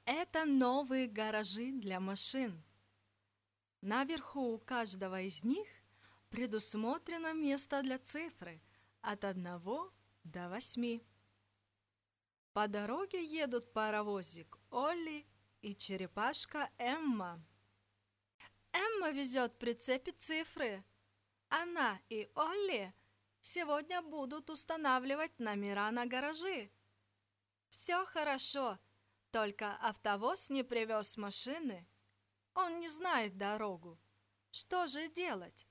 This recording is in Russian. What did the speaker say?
Это новые гаражи для машин. Наверху у каждого из них предусмотрено место для цифры от 1 до 8. По дороге едут паровозик Олли и черепашка Эмма. Эмма везет в прицепе цифры. Она и Олли сегодня будут устанавливать номера на гаражи. Все хорошо, только автовоз не привез машины. Он не знает дорогу. Что же делать?